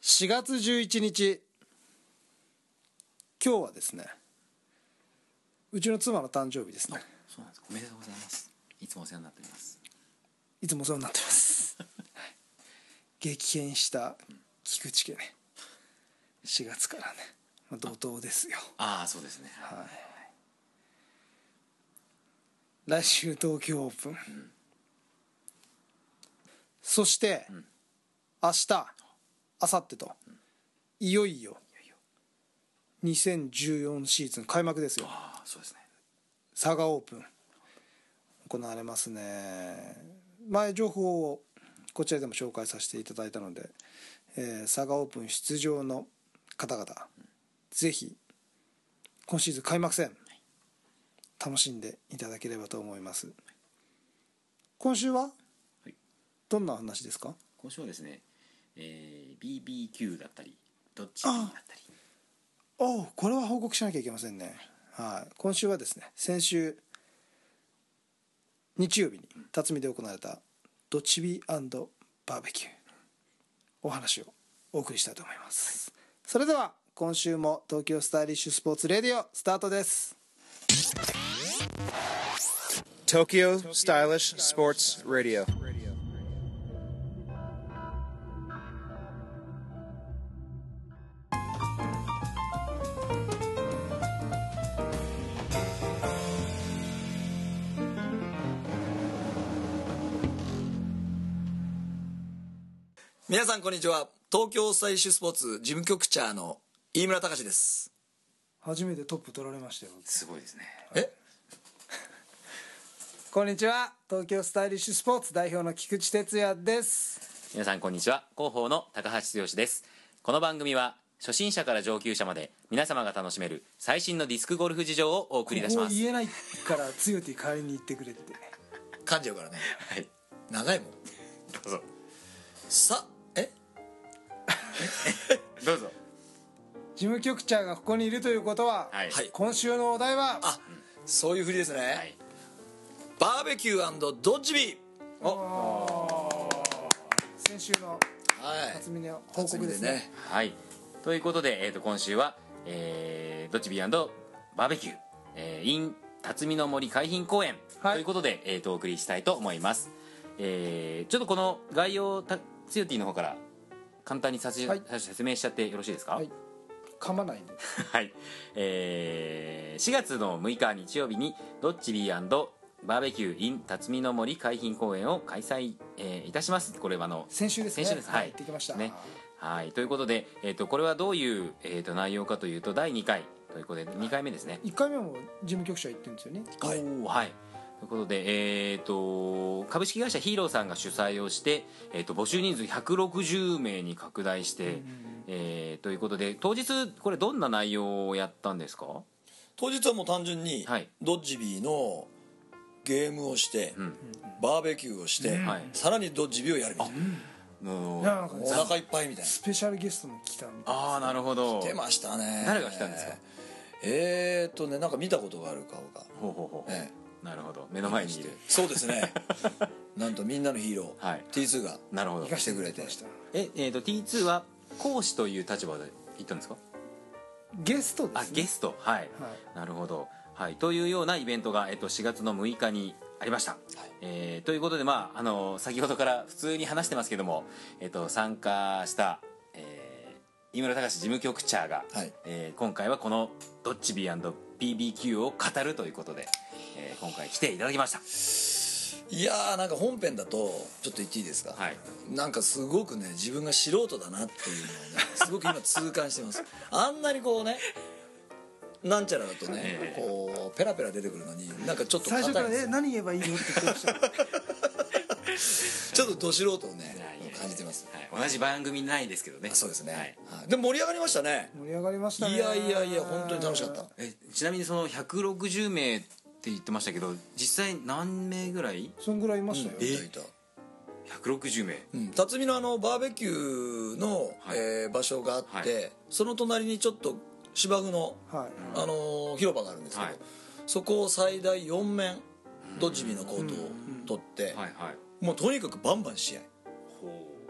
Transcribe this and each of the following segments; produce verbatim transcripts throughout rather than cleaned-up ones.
しがつじゅういちにち、今日はですね、うちの妻の誕生日ですね。 そうなんですか。おめでとうございます。いつもお世話になっております。 いつもお世話になってます激変した菊池家ね、しがつからね、まあ、怒涛ですよ。 ああ、そうですね。 はい、来週東京オープン、うん、そして、うん、明日明後日と、うん、いよいよにせんじゅうよんシーズン開幕ですよ。 ああ、そうですね。 佐賀オープン行われますね。前情報をこちらでも紹介させていただいたので、えー、佐賀オープン出場の方々、うん、ぜひ今シーズン開幕戦楽しんでいただければと思います。今週は、はい、どんな話ですか？ 今週はですね、えー、ビービーキュー だったりドッジビーだったり、 おお、これは報告しなきゃいけませんね。はい、今週はですね、先週日曜日に辰巳で行われたドッジビー&バーベキューお話をお送りしたいと思います。はい、それでは今週も東京スタイリッシュスポーツレディオスタートです。 Tokyo Stylish Sports Radio。 皆さんこんにちは。東京スタイリッシュスポーツ事務局長の飯村隆です。 初めてトップ取られましたよ。 すごいですね。 えこんにちは。東京スタイリッシュスポーツ代表の菊池哲也です。 皆さんこんにちは。広報の高橋剛です。この番組は初心者から上級者まで皆様が楽しめる最新のディスクゴルフ事情をお送り出します。 ここ言えないから剛って代わりに言ってくれって噛んじゃうからね。 はい、 長いもん。 どうぞ。 さえどうぞ。 事務局長がここにいるということは、はい、今週のお題は、 あ、そういうふりですね。はい、バーベキュー&ドッジビー。 お先週の辰巳の報告ですね。ね、 はい、ということで、えー、と今週は、えー、ドッジビー&バーベキュー、えー、in 辰巳の森海浜公園、はい、ということで、えー、とお送りしたいと思います。えー、ちょっとこの概要をたつよティの方から簡単にさせ、はい、説明しちゃってよろしいですか？はい、 噛まないんではい、えー、しがつのむいか日曜日にドッジビー&バーベキュー in 辰巳の森海浜公園を開催、えー、いたします。これはあの先週ですね。 先週です。はい、 行ってきましたね。はい、ということで、えー、とこれはどういう、えー、と内容かというとだいにかいということでにかいめですね。 いっかいめも事務局長行ってるんですよね。 はい、はいということで、えー、と株式会社ヒーローさんが主催をして、えー、と募集人数ひゃくろくじゅうめいに拡大して、うんうんえー、ということで当日これどんな内容をやったんですか？ 当日はもう単純に、はい、ドッジビーのゲームをして、うん、バーベキューをして、うん、さらにドッジビーをやるみたいな、うん、なんかお腹いっぱいみたいなスペシャルゲストも来たみたいな。 ああ、なるほど。 来てましたね。 誰が来たんですか？ えーっとねなんか見たことがある顔が。 ほうほうほう、ええなるほど、目の前にいる。 そうですねなんとみんなのヒーロー、はい、ティーツー がなるほど行かせてくれてえ、えー、と ティーツー は講師という立場で行ったんですか？ ゲストですね。 あ、ゲスト、はい、はい、なるほど、はい、というようなイベントが、えー、としがつのむいかにありました。はい、えー、ということで、まあ、あの先ほどから普通に話してますけども、えー、と参加した、えー、飯村隆事務局長が、はいえー、今回はこのドッジビー&ビービーキュー を語るということで、えー、今回来ていただきました。 いやーなんか本編だとちょっと言っていいですか、はい、なんかすごくね自分が素人だなっていうのをねすごく今痛感してます。あんなにこうねなんちゃらだとね、えー、こうペラペラ出てくるのになんかちょっと最初からえ何言えばいいのって言ってましたちょっとど素人をね感じてます、 はい、同じ番組ないですけどね。 そうですね、はい、でも盛り上がりましたね。 盛り上がりましたね。 いやいやいや本当に楽しかった。 えちなみにそのひゃくろくじゅうめいって言ってましたけど実際何名ぐらい？ そんぐらいいましたよ、 うん、いたいたひゃくろくじゅうめい、 うん、辰巳のあのバーベキューの、はいえー、場所があって、はい、その隣にちょっと芝生の、はいあのー、広場があるんですけど、はい、そこを最大よんめんドッジビーのコートを取って、うんうんはいはい、もうとにかくバンバン試合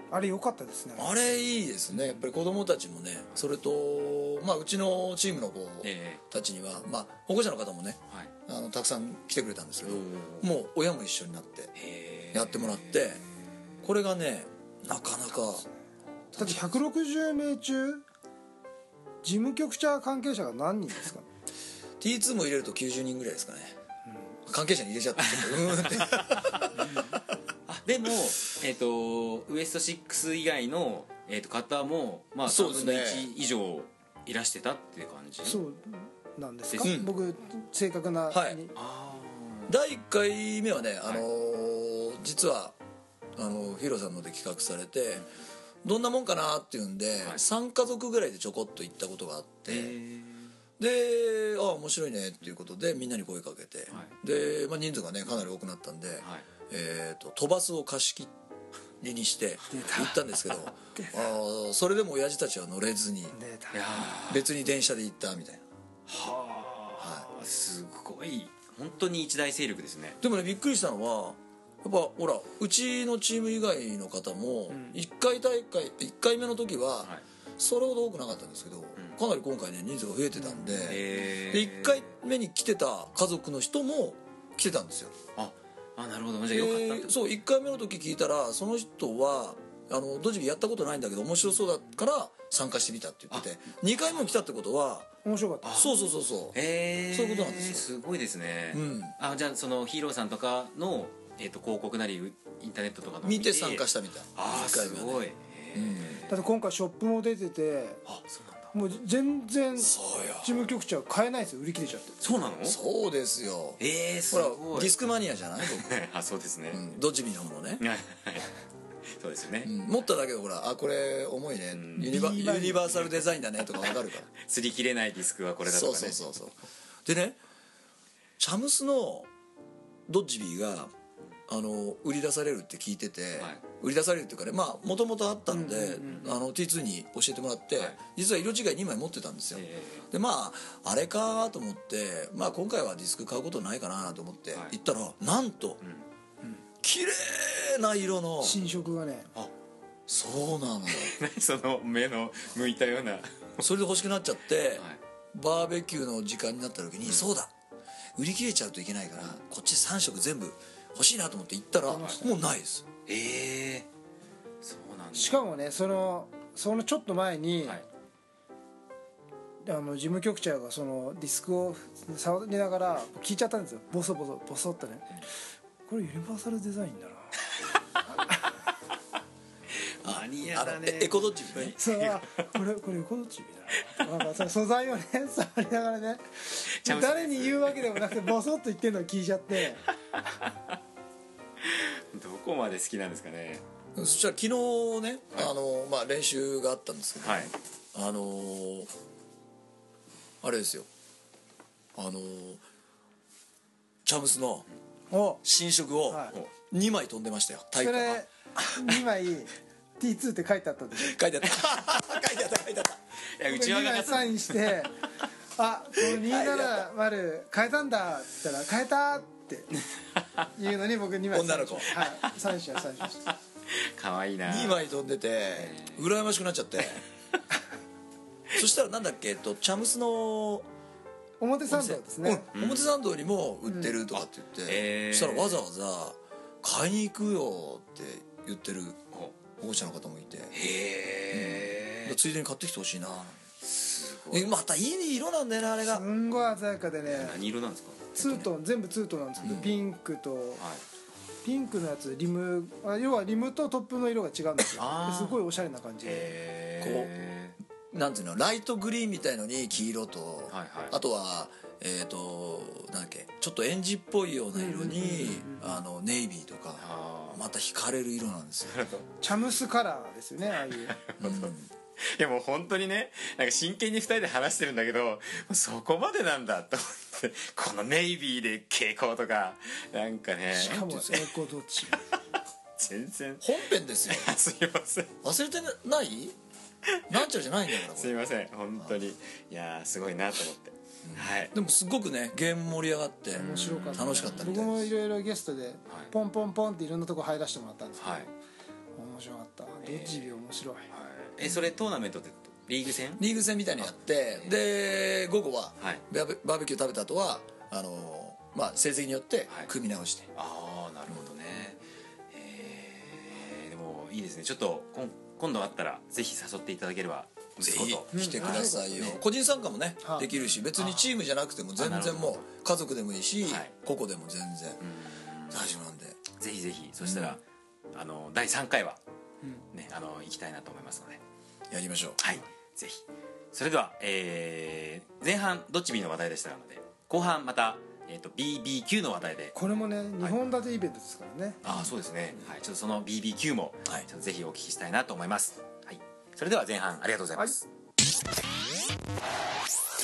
あれ良かったですね。 あれいいですね。やっぱり子供たちもね、それと、まあ、うちのチームの子たちには、まあ、保護者の方もね、はい、あのたくさん来てくれたんですけど、もう親も一緒になってやってもらって、これがねなかなかだってひゃくろくじゅうめい中事務局長関係者が何人ですか？ ティーツー も入れるときゅうじゅうにんぐらいですかね、うん、関係者に入れちゃってちょっとうーんってあでも、えー、とウエストシックス以外の、えー、と方もまあそうですねさんぶんのいち以上いらしてたっていう感じ。 そうなんですか、 うん、 僕正確な、 はい、だいいっかいめはね、あのーはい、実はあのヒロさんので企画されて、どんなもんかなっていうんで、はい、さん家族ぐらいでちょこっと行ったことがあって、でああ面白いねっていうことでみんなに声かけて、はい、で、まあ、人数がねかなり多くなったんで、はい、えー、と飛ばすを貸し切りにして行ったんですけどあそれでも親父たちは乗れずに別に電車で行ったみたいな。 はあ、はい、すごい本当に一大勢力ですね。 でもねびっくりしたのはやっぱほらうちのチーム以外の方もいっかい大会いっかいめの時はそれほど多くなかったんですけど、かなり今回ね人数が増えてたんで、でいっかいめに来てた家族の人も来てたんですよ。 ああなるほど、じゃあよかったってこと。 そういっかいめの時聞いたらその人はあのドジビやったことないんだけど面白そうだから参加してみたって言ってて、にかいめも来たってことは面白かった。 そうそうそうそう、 へーそういうことなんですよ。 すごいですね、うん、あじゃあそのヒーローさんとかの、えー、と広告なりインターネットとかの見て参加したみたい。 ああすごい、うんだって今回ショップも出てて、 あそうなんだ、 もう全然事務局長買えないですよ、売り切れちゃって。 そうなの？ そうですよ。 ええー、すごい。 ほらディスクマニアじゃないあそうですね、 うん、ドジビの方のねそうですよね、 うん、持っただけでほらあこれ重いね、うん、ユニバ、ユニバーサルデザインだねとか分かるから擦り切れないディスクはこれだとかね。 そうそうそうそうでねチャムスのドッジビーがあの売り出されるって聞いてて、はい、売り出されるっていうかねまあもともとあったので、うんうんうん、あの ティーツー に教えてもらって、はい、実は色違いにまい持ってたんですよ、えー、でまああれかと思って、まあ、今回はディスク買うことないかなと思って行ったら、はい、なんと、うん、綺麗な色の新色がね、 あそうなのその目の向いたようなそれで欲しくなっちゃって、はい、バーベキューの時間になった時に、うん、そうだ売り切れちゃうといけないからこっちさん色全部欲しいなと思って行ったらもうないです。 ええー、そうなんだ。 しかもねそのそのちょっと前に、はい、あの事務局長がそのディスクを触りながら聞いちゃったんですよ、ボソボソボソってね、これユニバーサルデザインだなマニアだね。 エコドッジビね。 そうこれこれエコドッジビだな。なんかその素材をね触りながらね誰に言うわけでもなくてボソッと言ってるのを聞いちゃってどこまで好きなんですかね。 そしたら昨日ね、はい、あのまあ、練習があったんですけど、はい、あのー、あれですよあのー、チャムスの新色をにまい飛んでましたよ。 それにまいティーツー って書いてあったんでしょ。 書いてあった書いてあった書いてあったいやうちわがにまいサインしてあこのにひゃくななじゅう変えたんだって言ったら変えたっていうのに僕にまい女の子はいサインしましたサインしましたかわいいな。 にまい飛んでて羨ましくなっちゃってそしたらなんだっけ、えっと、チャムスの表参道ですね、 うん、表参道にも売ってるとかって言って、うん、そしたらわざわざ買いに行くよって言ってる保護者の方もいて、へえ、うん、ついでに買ってきてほしいな。すごいまたいい色なんだよねあれが。 すんごい鮮やかでね。 何色なんですか？ ツートン、全部ツートンなんですけど、うん、ピンクと、はい、ピンクのやつリムあ要はリムとトップの色が違うんですよ。すごいおしゃれな感じでこうなんていうのライトグリーンみたいのに黄色と、はいはい、あとはえーとなんだっけちょっとエンジっぽいような色にあのネイビーとかまた惹かれる色なんですよチャムスカラーですよねああいう、 うん、いやもう本当にねなんか真剣にふたりで話してるんだけどそこまでなんだと思ってこのネイビーで蛍光とかなんかねしかもエコどっち全然本編ですよすいません忘れてないなんちゃらじゃないんだからすいません本当にいやすごいなと思ってはい、 でもすごくねゲーム盛り上がって面白かった、 楽しかったみたいです。 僕もいろいろゲストでポンポンポンっていろんなとこ入らせてもらったんですけど、はい、面面白かった。ドッジビー面白い。 えー、それトーナメントってリーグ戦リーグ戦みたいにやって、で午後はバーベキュー食べた後はあのまあ成績によって組み直して、 はい、ああなるほどね。えー、でもいいですね。ちょっと今度あったらぜひ誘っていただければぜひ来てくださいよ、うん、個人参加もねできるし、別にチームじゃなくても全然もう家族でもいいし、個々でも全然大丈夫なんで、 ぜひぜひ。そしたら、うん、あのだいさんかいは、ね、あの行きたいなと思いますのでやりましょう。 はい、ぜひ。それでは、えー、前半ドッジビーの話題でしたので、後半また、えー、と ビービーキュー の話題で。 これもねにほん立てイベントですからね。 ああそうですね、はい、ちょっとその ビービーキュー も、はい、ちょっとぜひお聞きしたいなと思います。はい、それでは前半ありがとうございます。はい、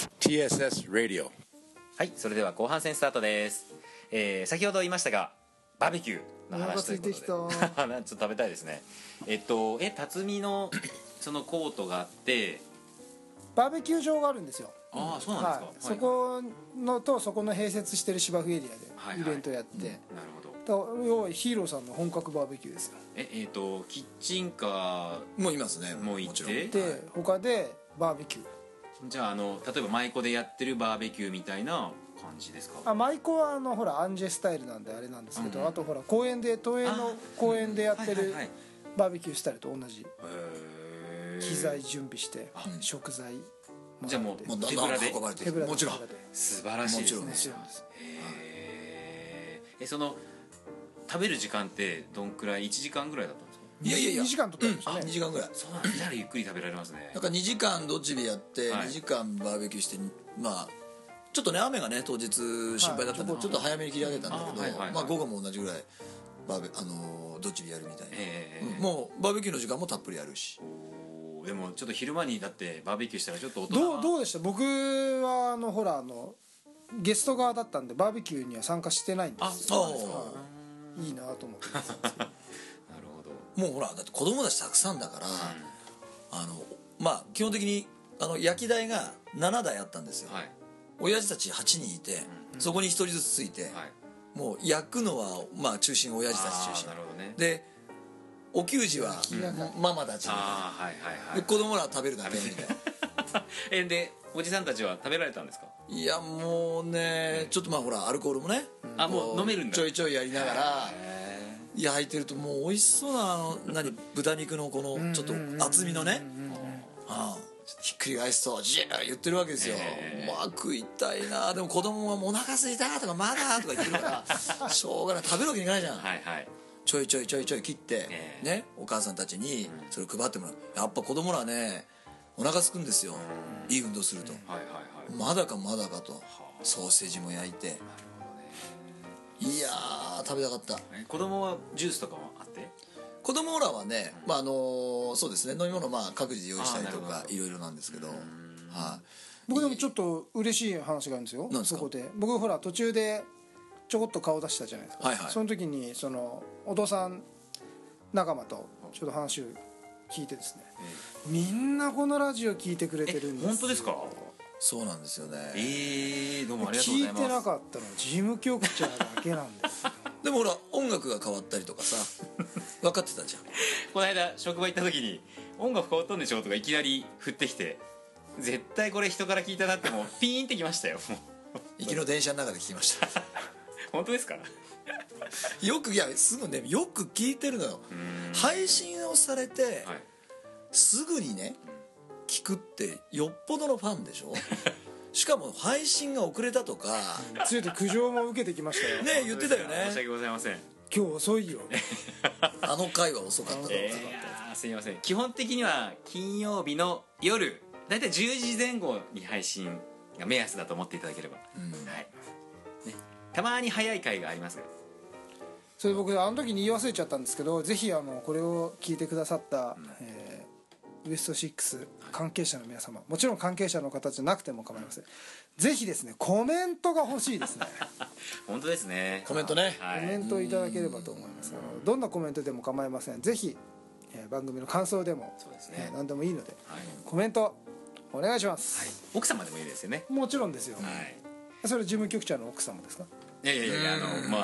ティーエスエス Radio。 はい、それでは後半戦スタートです。えー、先ほど言いましたがバーベキューの話ということでちょっと食べたいですね。えっとえ辰巳のそのコートがあってバーベキュー場があるんですよ。 ああそうなんですか、はい、 そこのとそこの併設してる芝生エリアでイベントやって、はいはい、うん、なるほど。要はヒーローさんの本格バーベキューですよ。 ええー、とキッチンカーもいますね。 もう行ってで、はい、他でバーベキュー。 じゃあ、あの例えば舞妓でやってるバーベキューみたいな感じですか。 あ、舞妓はあのほらアンジェスタイルなんであれなんですけど、うん、あとほら公園で東映の公園でやってるバーベキュースタイルと同じ。機材準備して食材じゃあもう手ぶらで運ばれて、もちろん素晴らしいですね。もちろんです。へえ。その食べる時間ってどんくらいいちじかんぐらいだったんですか。 いやいやいやにじかんとったんですね。 にじかんぐらい。 そうなんだ。じゃあゆっくり食べられますね。 だからにじかんドッジビーやってにじかんバーベキューして、まあちょっとね雨がね当日心配だったんでちょっと早めに切り上げたんだけど、まあ午後も同じぐらいバーベあのドッジビーやるみたいな。もうバーベキューの時間もたっぷりやるし。 でもちょっと昼間にだってバーベキューしたらちょっと大人どうどうでした。僕はあのほらあのゲスト側だったんでバーベキューには参加してないんです。 あ、そうなんですか。 いいなと思ってなるほど。 もうほらだって子供たちたくさんだから、うん、あのまあ基本的にあの焼き台がななだいあったんですよ、はい、親父たちはちにんいて、うん、そこにひとりずつついて、はい、もう焼くのはまあ中心親父たち中心。 なるほどね。 でお給仕はママたちみたいな、 はいはいはい、 子供らは食べるだけみたいなえでおじさんたちは食べられたんですか。 いやもうねちょっとまあほらアルコールもね、 うん、あもう飲めるんだ。 ちょいちょいやりながら焼いてるともう美味しそうなあの何豚肉のこのちょっと厚みのね、ああひっくり返すとジェー言ってるわけですよ。まあ食いたいな。でも子供はもうお腹すいたとかまだとか言ってるからしょうがない食べるわけにいかないじゃん。はいはい。ちょいちょいちょいちょい切って、えー、ねお母さんたちにそれを配ってもらう。やっぱ子供らねお腹すくんですよ、うん、いい運動すると、うんはいはいはい、まだかまだかとソーセージも焼いて、いやー食べたかった。 子供はジュースとかもあって。 子供らはね、うんまああのそうですね飲み物まあ各自用意したりとかいろいろなんですけど、はい、あ、 僕でもちょっと嬉しい話があるんですよ。そこで僕ほら途中でちょこっと顔出したじゃないですか、はいはい、その時にそのお父さん仲間とちょっと話を聞いてですね、えー、みんなこのラジオ聞いてくれてるんですよ。 本当ですか。 そうなんですよね。 えー、どうもありがとうございます。 聞いてなかったのは事務局長だけなんですよでもほら音楽が変わったりとかさ分かってたじゃんこの間職場行った時に音楽変わったんでしょとかいきなり振ってきて、絶対これ人から聞いたなってもうピーンってきましたよ行きの電車の中で聞きました本当ですかよくいやすぐねよく聞いてるのよ。配信をされて、はい、すぐにね聞くってよっぽどのファンでしょしかも配信が遅れたとか強いと苦情も受けてきましたよね。言ってたよね。 申し訳ございません。 今日遅いよあの回は遅かったと、えー、すいません。基本的には金曜日の夜だいたいじゅうじぜん後に配信が目安だと思っていただければ、うんはいね、たまに早い回がありますが、 それ僕あの時に言い忘れちゃったんですけど、ぜひあのこれを聞いてくださった、うんえー、ウエストシックス関係者の皆様、もちろん関係者の方じゃなくても構いません。ぜひですねコメントが欲しいですね本当ですね。 コメントね、 はい、コメントをいただければと思います。あのどんなコメントでも構いません。ぜひ、えー、番組の感想でもそうです、ねえー、何でもいいので、はい、コメントお願いします、はい、 奥様でもいいですよね。 もちろんですよ、はい、それ事務局長の奥様ですか。 いやいやいやあのまあ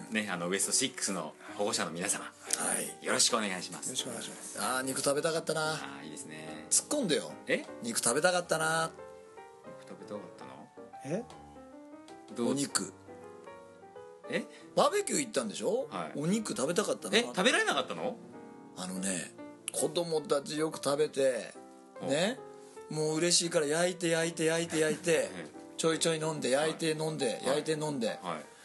ね、あのウエストシックスの保護者の皆様、 はい、 よろしくお願いします。 よろしくお願いします。 あー肉食べたかったな。 あーいいですね。 突っ込んでよ。 え肉食べたかったな。 食べたかったな。 えどうお肉えバーベキュー行ったんでしょ、 はい、 お肉食べたかったな。 え食べられなかったの？ あのね子供たちよく食べてね、もう嬉しいから焼いて焼いて焼いて焼いてちょいちょい飲んで焼いて飲んで、はい、焼いて飲んで、はい、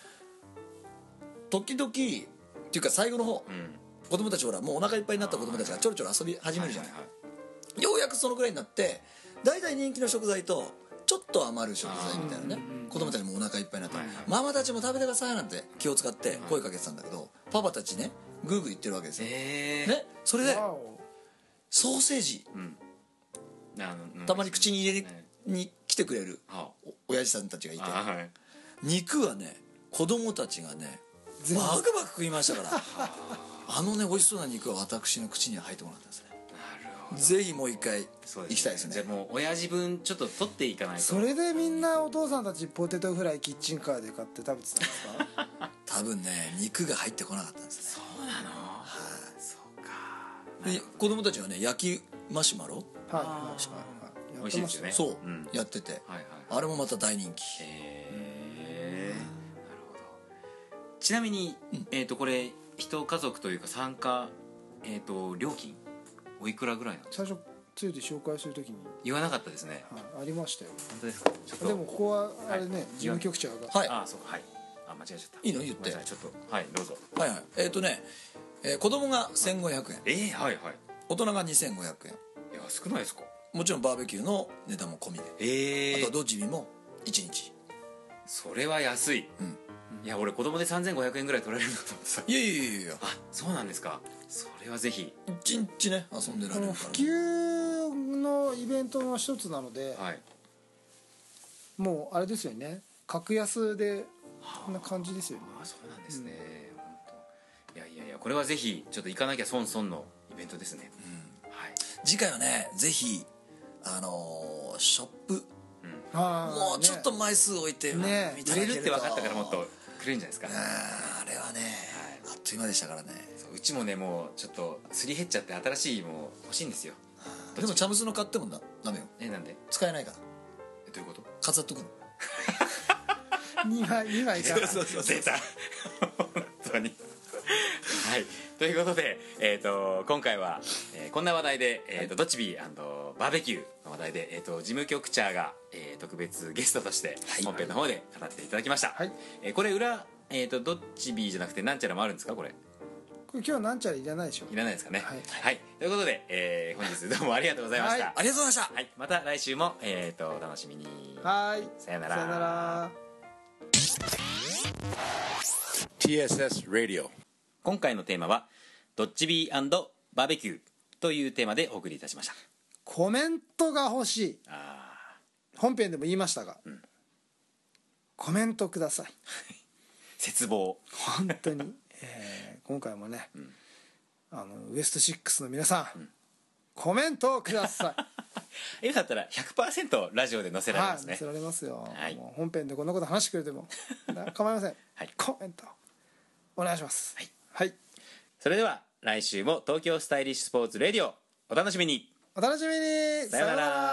時々っていうか最後の方、うん、子供たちほらもうお腹いっぱいになった子供たちがちょろちょろ遊び始めるじゃない、はいはいはい、ようやくそのぐらいになって大体人気の食材とちょっと余る食材みたいなね、子供たちもお腹いっぱいになって、はいはい、ママたちも食べてくださいなんて気を使って声かけてたんだけど、パパたちねグーグー言ってるわけですよ、えーね、それでソーセージ、うん、たまに口に入れに来てくれるお親父さんたちがいて、はい、肉はね子供たちがねバクバク食いましたからあのね美味しそうな肉は私の口には入ってこなかったですね。ぜひもう一回行きたいですね。 じゃあもう親父分ちょっと取っていかないと。 それでみんなお父さんたちポテトフライキッチンカーで買って食べてたんですか？ 多分ね肉が入ってこなかったんですね。 そうなの？はい、そうか。 で子供たちはね焼きマシュマロ、はいはいはい、美味しいですよね。 そう、うん、やってて、はいはい、あれもまた大人気。へえ、なるほど。ちなみに、うん、えっとこれ一家族というか参加えっと料金おいくらぐらいなんですか？ 最初ついて紹介するときに言わなかったですね。 はい、ありましたよ。 本当ですか？ちょっとでもここはあれね、はい、事務局長がはい、 ああそうか、はい、あ間違えちゃった。 いいの言ってちょっとはいどうぞ。 はいはい、えっ、ー、とね、えー、子供がせんごひゃくえん、 えー、はいはい、 大人がにせんごひゃくえん。いや少ないですか？ もちろんバーベキューの値段も込みで、えー、あとはどっちみもいちにち。 それは安い。うん、いや俺子供でさんぜんごひゃくえんぐらい取られるんだと思ってさ。 いやいやいやいや、 あそうなんですか。それはぜひ一日ね遊んでられるから、ね、 普及のイベントの一つなので、はい、もうあれですよね、格安でこんな感じですよね。 ああそうなんですね、うん、本当いやいやいやこれはぜひちょっと行かなきゃ損損のイベントですね、うんはい、次回はねぜひあのー、ショップ、うん、もうちょっと枚数置いて、 ね、売れるって分かったからもっとくれるんじゃないですか。 あ, あれはね、はい、あっという間でしたからね。 うちもねもうちょっとすり減っちゃって新しいもの欲しいんですよ。 でもチャムスの買ってもダメよ。 えなんで？ 使えないから。 えどういうこと？ 飾っとくのにまいにまいかそうそうそう出た本当にはいということで、えー、と今回は、えー、こんな話題で、えーとはい、ドッチビー&バーベキューの話題で、えー、と事務局長が、えー、特別ゲストとして本編の方で語っていただきました、はいえー、これ裏、えー、とドッチビーじゃなくてなんちゃらもあるんですか？これ今日はなんちゃらいらないでしょ。 いらないですかね。はい、はい、ということで、えー、本日どうもありがとうございました。 はい、ありがとうございました。 はい、また来週も、えー、とお楽しみに。 はい、 さよなら。 さよなら。 ティーエスエス Radio。 今回のテーマはドッジビー&バーベキューというテーマでお送りいたしました。 コメントが欲しい。あ本編でも言いましたが、うん、コメントください絶望本当に、えー、今回もね、うん、あのウエストシックスの皆さん、うん、コメントをください今だったら ひゃくパーセント ラジオで載せられますね。 はい、載せられますよ、はい、もう本編でこんなこと話してくれても構いません、はい、コメントお願いします、 はいはい、それでは来週も東京スタイリッシュスポーツレディオお楽しみに。 お楽しみに。 さよなら。